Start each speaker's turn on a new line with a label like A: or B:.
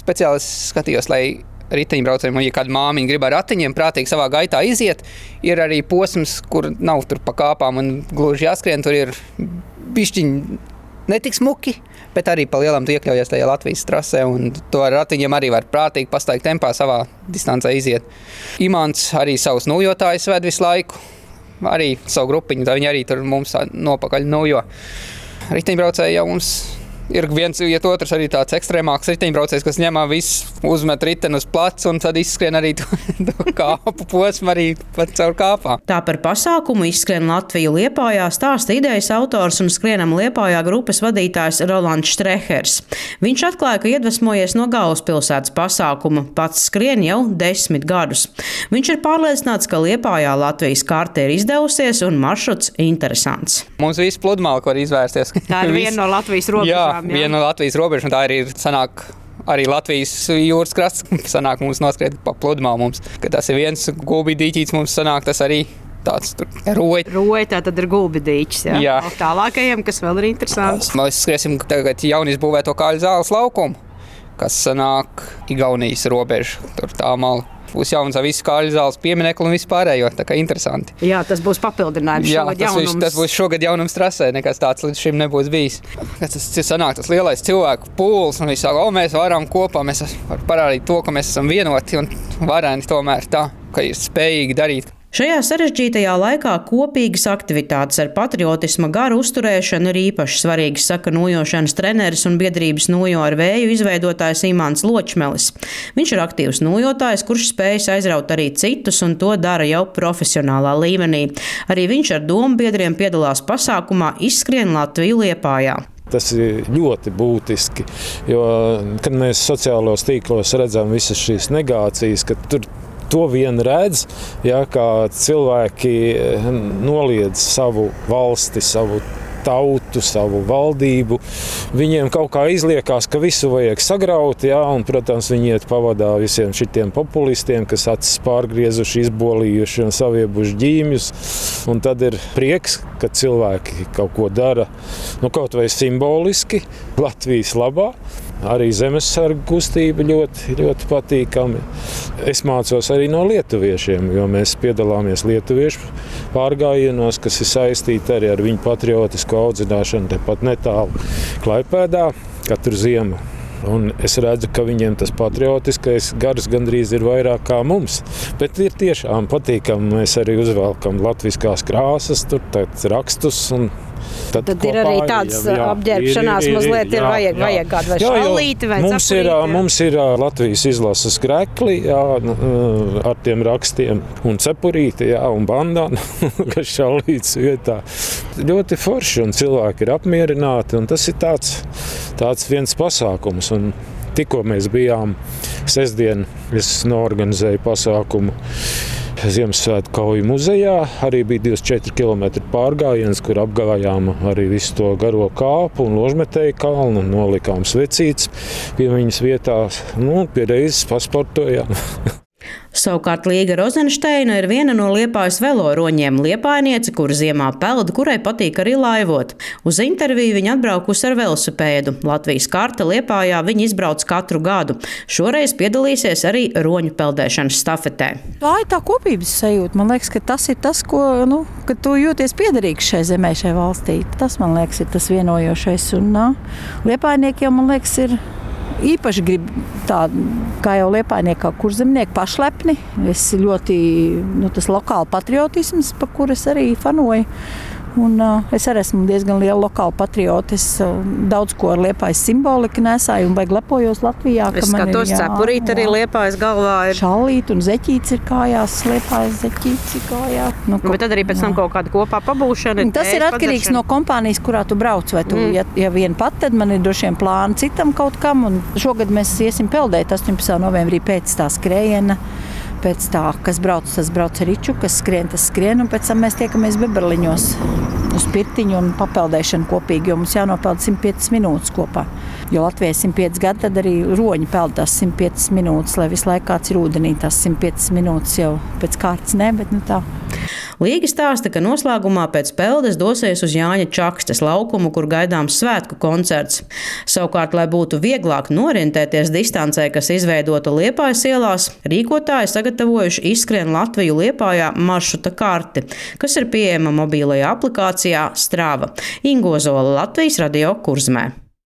A: speciāli skatījos, lai riteņbraucējiem, ja kāda māmiņa grib ar ratiņiem prātīgi savā gaitā iziet, ir arī posms, kur nav tur pa kāpām un gluži jāskrien, tur ir bišķiņi netik smuki, bet arī pa lielam tu iekļaujies tajā Latvijas trasē, un to ar ratiņiem arī var prātīgi pastaigt tempā savā distancē iziet. Imants arī savus nūjotājus ved visu laiku, arī savu grupiņu, tā viņi arī tur mums nopakaļ nūjo. Riteņbraucēji jau mums ir viens, iet otrs arī tāds ekstrēmāks riteņbraucējs, kas ņemā viss, uzmet riteni uz placu un tad izskrien arī to kāpu posmu arī pat caur kāpām.
B: Tā par pasākumu Izskrien Latviju Liepājā stāsta idejas autors un Skrienam Liepājā grupas vadītājs Rolands Štrehers. Viņš atklāja, ka iedvesmojies no Galvaspilsētas pasākuma, pats skrien jau 10 gadus. Viņš ir pārliecināts, ka Liepājā Latvijas karte ir izdevusies un maršruts interesants.
A: Mums viss pludmale, var izvērsties.
B: Tā ir viena no Latvijas robežām.
A: Jā, viena no Latvijas robežām, tā arī sanāk arī Latvijas jūras krasts, sanāk mums noskriet pa pludmali mums, ka tas ir viens gulbidīķīts mums sanāk, tas arī tāds tur roja.
B: Roja, tā tad ir gulbidīķis, jā. Tālākajiem, kas vēl ir interesants.
A: Mēs skriesim tagad jaunizbūvēto Kāļu zāles laukumu, kas sanāk Igaunijas robežu, tur tā mala. Būs jauns visu Kāļu zāles pieminekli un vispārējo, tā kā interesanti.
B: Jā, tas būs papildinājums šogad jaunums.
A: Tas būs šogad jaunums trasē, nekas tāds līdz šim nebūs bijis. Tas sanāk tas lielais cilvēku pūls un visā, mēs varam kopā, mēs varam parādīt to, ka mēs esam vienoti un vareni tomēr tā, ka ir spējīgi darīt.
B: Šajā sarežģītajā laikā kopīgas aktivitātes ar patriotisma garu uzturēšanu ir īpaši svarīgas, saka nojošanas treneris un biedrības Nojo ar vēju izveidotājs Imants Ločmelis. Viņš ir aktīvs nojotājs, kurš spējas aizraut arī citus un to dara jau profesionālā līmenī. Arī viņš ar domu biedriem piedalās pasākumā Izskrien Latviju Liepājā.
C: Tas ir ļoti būtiski, jo, kad mēs sociālos tīklos redzam visas šīs negācijas, ka tur to vien redz, kā cilvēki noliedz savu valsti, savu tautu, savu valdību. Viņiem kaut kā izliekās, ka visu vajag sagraut, un, protams, viņi iet pavadā visiem šitiem populistiem, kas acis pārgriezuši, izbolījuši un saviebuši ģīmjus. Un tad ir prieks, ka cilvēki kaut ko dara, kaut vai simboliski, Latvijas labā. Arī zemesargu kustība ļoti, ļoti patīkami. Es mācos arī no lietuviešiem, jo mēs piedalāmies lietuviešu pārgājienos, kas ir saistīti arī ar viņu patriotisku audzināšanu tepat netālu Klaipēdā katru ziemu. Un es redzu, ka viņiem tas patriotiskais gars gandrīz ir vairāk kā mums. Bet ir tiešām patīkami, mēs arī uzvelkam latviskās krāsas, tur rakstus un tad
B: ir arī tāds apģērbšanās mazliet ir vajag kādu vai šallīti vai cepurīti.
C: Mums ir Latvijas izlases krekli ar tiem rakstiem un cepurīti un bandana, kas šallīts vietā. Ļoti forši un cilvēki ir apmierināti un tas ir tāds viens pasākums. Un tikko mēs bijām sestdien, es norganizēju pasākumu Ziemassvētku kauju muzejā. Arī bija 24 km pārgājiens, kur apgājām arī visu to garo kāpu un ložmetēju kalnu un nolikām svecītes pie viņas vietās. Pie reizes pasportojām.
B: Savukārt Līga Rozenšteina ir viena no Liepājas veloroņiem, liepājniece, kura ziemā peld, kurai patīk arī laivot. Uz interviju viņa atbraukusi ar velosipēdu. Latvijas karte Liepājā viņa izbrauc katru gadu. Šoreiz piedalīsies arī roņu peldēšanas stafetē.
D: Tā ir tā kopības sajūta. Man liekas, ka tas ir tas, ka tu jūties piederīgs šai zemē, šai valstī. Tas, man liekas, ir tas vienojošais. Un liepājniekiem, man liekas, ir īpaši grib tādu, kā jau liepājnieki, kā kurzemnieki, pašlepni. Es ļoti, tas lokāla patriotisms, pa kur es arī fanoju. Un es arī esmu diezgan liela lokāla patriota. Es daudz ko ar Liepājas simboliku nesāju un baigi lepojos Latvijā.
B: Es skatos, cepurīt arī Liepājas galvā ir.
D: Šallīt un zeķīts ir kājās, Liepājas zeķīts ir kājā.
B: Bet tad arī pēc tam kaut kāda kopā pabūšana.
D: Tas ir atkarīgs no kompānijas, kurā tu brauc. Vai tu, ja vien pat, tad man ir droši vien plāni citam kaut kam. Un šogad mēs iesim peldēt 18. novembrī pēc tā skrējiena. Pēc tā, kas brauc, tas brauc ar riču, kas skrien, tas skrien, un pēc tam mēs tiekamies Beberliņos uz pirtiņu un papeldēšanu kopīgi, jo mums jānopeld 105 minūtes kopā. Jo Latvijai 105 gadi, tad arī roņi peld tās 105 minūtes, lai visu laiku kāds ir ūdenī, tās 105 minūtes jau pēc kārtas ne, bet tā.
B: Līga stāsta, ka noslēgumā pēc peldes dosies uz Jāņa Čakstes laukumu, kur gaidāms svētku koncerts. Savukārt, lai būtu vieglāk norientēties distancē, kas izveidota Liepājas ielās, rīkotāji sagatavojuši Izskrien Latviju Liepājā maršruta karti, kas ir pieejama mobīlajā aplikācijā Strava. Ingo Zola, Latvijas radio Kurzmē.